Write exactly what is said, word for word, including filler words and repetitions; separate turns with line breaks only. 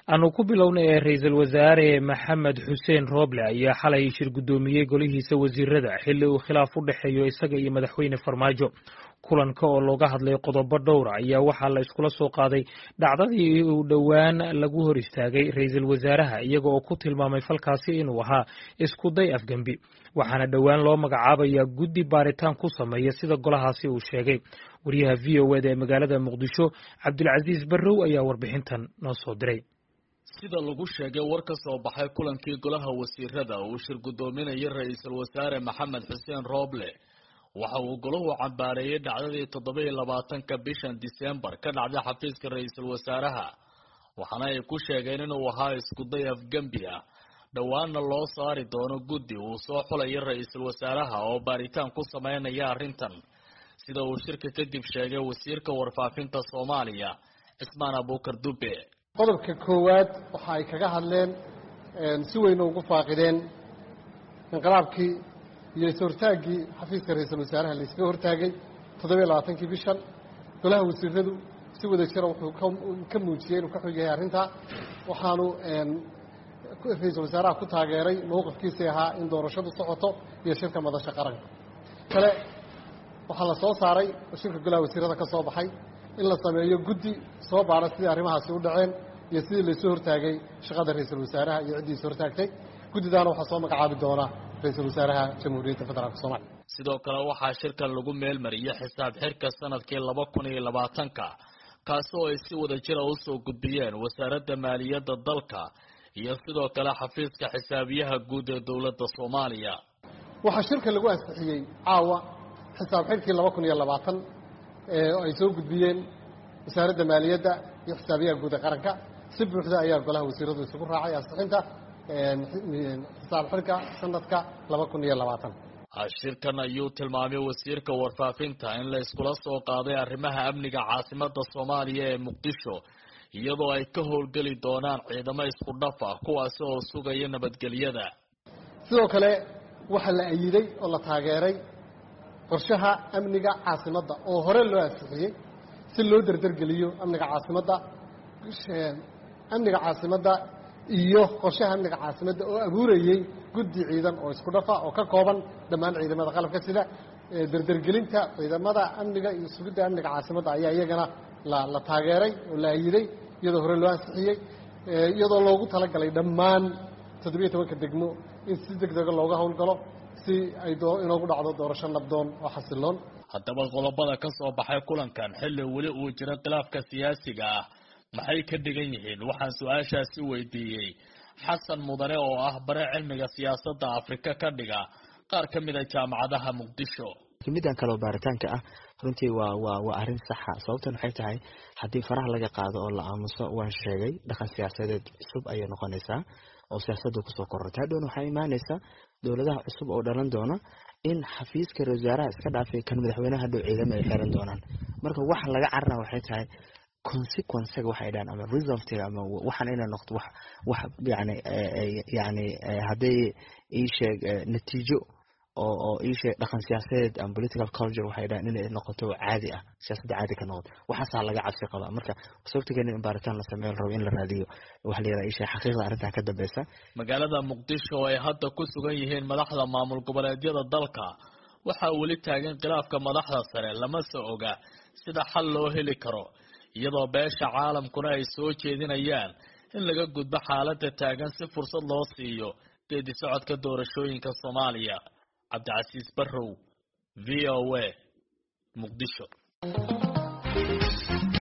aanu ku bilownay ra'iisul wasaare Maxamed Xuseen Roble ayaa xalay shir gudoomiyay golihiisa wasiirada xilli uu khilaaf u dhaxeeyo isaga iyo madaxweyne Farmaajo kulanka oo looga hadlay qodobo dhowr ayaa waxaa la iskula soo qaaday dhacdadii uu dhowaan lagu hor istaagay ra'iisul wasaaraha iyaga oo ku tilmaamay falkaasi inuu ahaa isku day afgambi waxaana dhowaan loo magacaabayaa guddi baaritaan ku sameeya sida golahaasi uu sheegay wariyaha V O A ee magaalada Muqdisho Cabdulcasiis Barrow ayaa warbixintan noo soo diray
sida lagu sheegay war ka soo baxay kulankii golaha wasiirada uu shir gudoominayay ra'iisul wasaare Maxamed Xuseen Roble waxa uu golahu cambaareeyay dhacdadii toddoba iyo labaatanka bishan December ka dhacday xafiiska ra'iisul wasaaraha waxaana ay ku sheegeen inuu ahaa isku day afgambi ah dhawaanna loo saari doono guddi uu soo xulay ra'iisul wasaaraha oo baaritaan ku sameynaya arrintan sida uu shirka kadib sheegay wasiirka warfaafinta Soomaaliya Ismaan Abuukar Dube
qodobka koowaad waxa ay kaga hadleen si weyn ugu faaqideen inqiraabkii iyo sortaagii xafiiska ra'iisul wasaaraha la iska hortaagay toddoba iyo labaatankii bishan golaha wasiiradu si wada jir wuxuu ka muujiyay inuu ka xogyahay arrinta waxaanu ra'iisul wasaaraha ku taageeray mowqifkiisii ahaa in doorashadu socoto iyo shirka madasha qaranka kale waxaa la soo saaray shirka golaha wasiirada ka soo baxay in la sameeyo guddi soo baara sidii arrimahaasi u dhaceen iyo sidii laysoo hortaagay shaqada ra'iisul wasaaraha iyo ciddii soo hortaagtay guddidaana waxaa soo magacaabi doona ra'iisul wasaaraha jamhuuriyadda federaalka Soomaaliya
sidoo kale waxaa shirkan lagu meel mariyay xisaab xirka sanadkii laba kun iyo labaatanka kaasoo ay si wada jir ah u soo gudbiyeen wasaaradda maaliyadda dalka iyo sidoo kale xafiiska xisaabiyaha guud ee dowladda Soomaaliya
waxaa shirka lagu ansixiyay caawa xisaab xirkii laba kun iyo labaatan ee ay soo gudbiyeen wasaaradda maaliyadda iyo xisaabiyaha guud ee qaranka si buuxda ayaa golaha wasiiradu isugu raacay ansixinta xisaab xirka sanadka laba kun iyo labaatan
shirkan ayuu tilmaamay wasiirka warfaafinta in la iskula soo qaaday arrimaha amniga caasimadda Soomaaliya ee Muqdisho iyadoo ay ka howlgeli doonaan ciidamo isku dhaf ah kuwaas oo sugaya nabadgelyada
sidoo kale waxa la ayiday oo la taageeray qorshaha amniga caasimadda oo hore loo ansixiyay si loo dardargeliyo amniga caasimadda amniga caasimadda iyo qorshaha amniga caasimadda oo abuurayay guddi ciidan oo isku dhafa oo ka kooban dhammaan ciidamada qalabka sida dardargelinta ciidamada amniga iyo sugidda amniga caasimadda ayaa iyagana la la taageeray oo la ayiday iyadoo hore loo ansixiyay iyadoo loogu talagalay dhammaan toddobiyo tobanka degmo in si degdeg looga howlgalo si ay inoogu dhacdo doorasho nabdoon oo xasiloon
haddaba qodobada ka soo baxay kulankan xilli weli uu jiro khilaafka siyaasiga ah maxay ka dhigan yihiin waxaan su-aashaasi weydiiyey xasan mudane oo ah bare cilmiga siyaasadda Afrika ka dhiga qaar ka mid ah jaamacadaha Muqdisho
midan kale baaritaanka ah runtii waa waa waa arrin sax ah sababtan waxay tahay haddii faraha laga qaado oo la aamuso waan sheegay dhaqan siyaasadeed cusub ayay noqonaysaa oo siyaasadda ku soo korortay hadhow waxay imaanaysaa dowladaha cusub oo dhalan doona in xafiiska wasaaraha iska dhaafay kan madaxweynaha hadhow ciidamo ay xiran doonaan marka waxa laga carraa waxay tahay consequence waxay dhahan ama result ama waxaan inay noqdo wax wax yani yani haday ii sheeg natiijo oo oo ii sheeg dhaqan siyaasadeed ama political culture waxay dhahan inay noqoto caadi ah siyaasadda caadi ka noqoto waxaasaa laga cabsi qabaa marka sababteena in baaritaan la sameeyo rabo in la raadiyo wax la yiraahdo ii sheeg xaqiiqda arrintan ka dambaysa
magaalada Muqdisho ay hadda ku sugan yihiin madaxda maamul goboleedyada dalka waxa weli taagan khilaafka madaxda sare lama soo oga sida xal loo heli karo iyadoo beesha caalamkuna ay soo jeedinayaan in laga gudbo xaaladda taagan si fursad loo siiyo geedi socodka doorashooyinka Soomaaliya Cabdulcasiis Barrow V O A Muqdisho.